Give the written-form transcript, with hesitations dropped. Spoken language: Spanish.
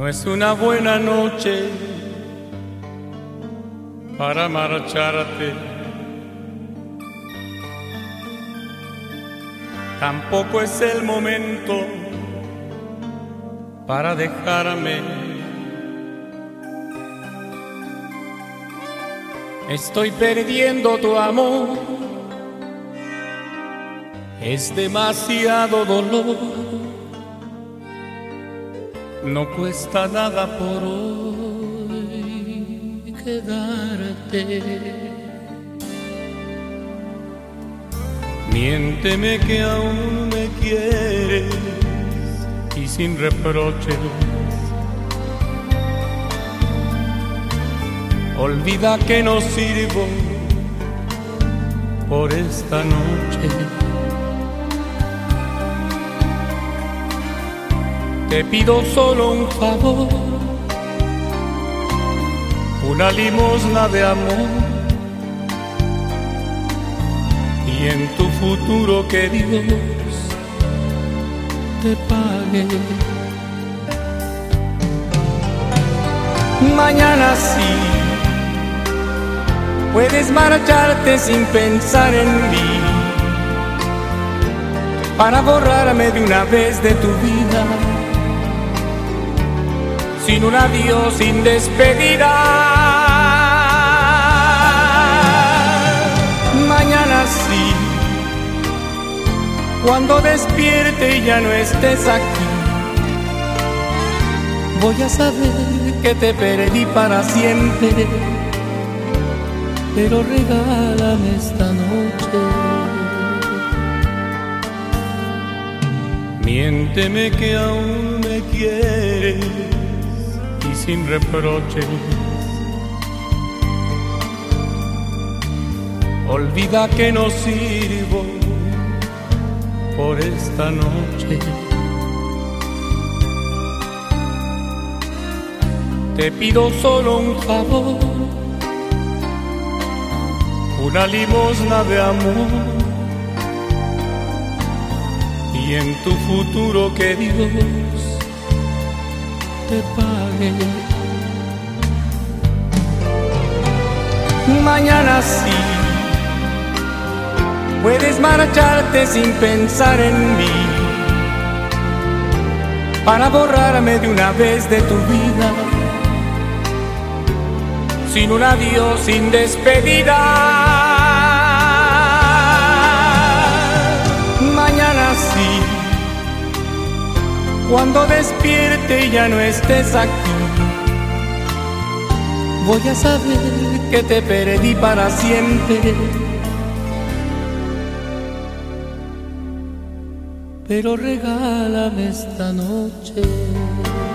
No es una buena noche para marcharte, tampoco es el momento para dejarme. Estoy perdiendo tu amor, es demasiado dolor. No cuesta nada por hoy quedarte. Miénteme que aún me quieres y sin reproches. Olvida que no sirvo por esta noche. Te pido solo un favor, una limosna de amor, y en tu futuro que Dios te pague. Mañana sí puedes marcharte sin pensar en mí, para borrarme de una vez de tu vida, sin un adiós, sin despedida. Mañana sí, cuando despierte y ya no estés aquí, voy a saber que te perdí para siempre, pero regálame esta noche. Miénteme que aún me quieres y sin reproches. Olvida que no sirvo por esta noche. Te pido solo un favor, una limosna de amor, y en tu futuro que Dios te pague. Mañana sí puedes marcharte sin pensar en mí, para borrarme de una vez de tu vida, sin un adiós, sin despedida. Mañana sí, cuando despierte y ya no estés aquí, voy a saber que te perdí para siempre, pero regálame esta noche.